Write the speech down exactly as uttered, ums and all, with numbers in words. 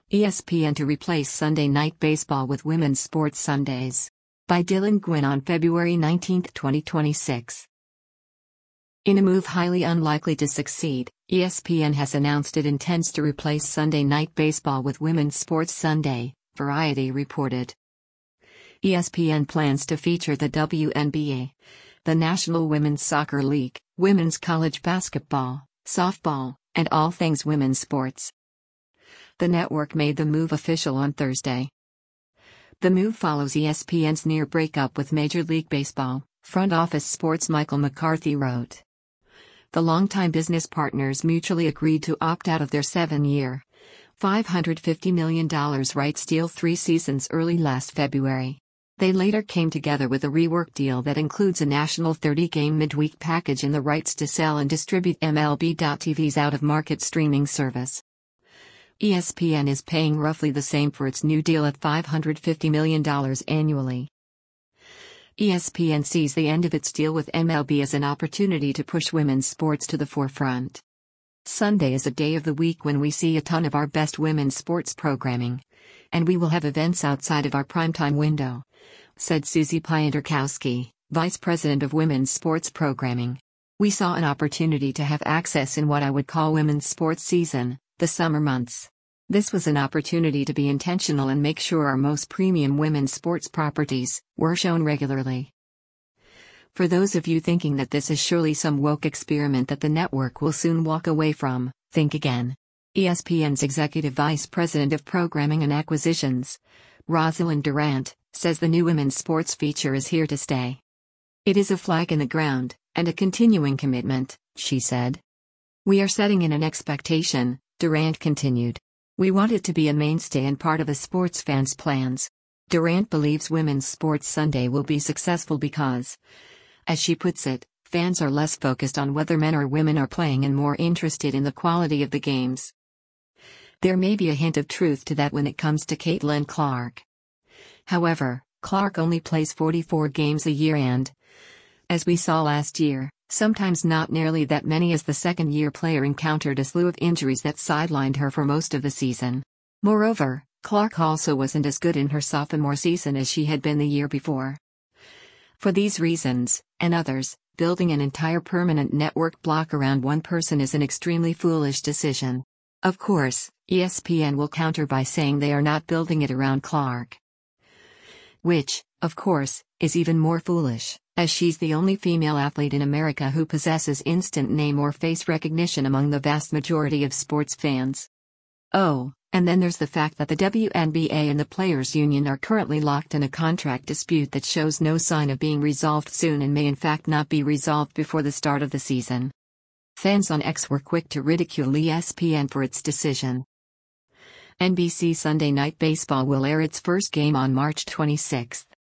E S P N to replace Sunday Night Baseball with Women's Sports Sundays. By Dylan Gwynn on February nineteenth, twenty twenty-six. In a move highly unlikely to succeed, E S P N has announced it intends to replace Sunday Night Baseball with Women's Sports Sunday, Variety reported. E S P N plans to feature the W N B A, the National Women's Soccer League, women's college basketball, softball, and all things women's sports. The network made the move official on Thursday. The move follows E S P N's near breakup with Major League Baseball, Front Office Sports Michael McCarthy wrote. The longtime business partners mutually agreed to opt out of their seven-year, five hundred fifty million dollars rights deal three seasons early last February. They later came together with a rework deal that includes a national thirty-game midweek package and the rights to sell and distribute M L B dot T V's out-of-market streaming service. E S P N is paying roughly the same for its new deal at five hundred fifty million dollars annually. E S P N sees the end of its deal with M L B as an opportunity to push women's sports to the forefront. Sunday is a day of the week when we see a ton of our best women's sports programming, and we will have events outside of our primetime window, said Susie Piantarkowski, Vice President of Women's Sports Programming. We saw an opportunity to have access in what I would call women's sports season, the summer months. This was an opportunity to be intentional and make sure our most premium women's sports properties were shown regularly. For those of you thinking that this is surely some woke experiment that the network will soon walk away from, think again. E S P N's Executive Vice President of Programming and Acquisitions, Rosalind Durant, says the new women's sports feature is here to stay. It is a flag in the ground, and a continuing commitment, she said. We are setting in an expectation, Durant continued. We want it to be a mainstay and part of a sports fan's plans. Durant believes Women's Sports Sunday will be successful because, as she puts it, fans are less focused on whether men or women are playing and more interested in the quality of the games. There may be a hint of truth to that when it comes to Caitlin Clark. However, Clark only plays forty-four games a year and, as we saw last year, sometimes not nearly that many as the second-year player encountered a slew of injuries that sidelined her for most of the season. Moreover, Clark also wasn't as good in her sophomore season as she had been the year before. For these reasons, and others, building an entire permanent network block around one person is an extremely foolish decision. Of course, E S P N will counter by saying they are not building it around Clark. Which, of course, is even more foolish, as she's the only female athlete in America who possesses instant name or face recognition among the vast majority of sports fans. Oh, and then there's the fact that the W N B A and the Players Union are currently locked in a contract dispute that shows no sign of being resolved soon and may in fact not be resolved before the start of the season. Fans on X were quick to ridicule E S P N for its decision. N B C Sunday Night Baseball will air its first game on March twenty-sixth.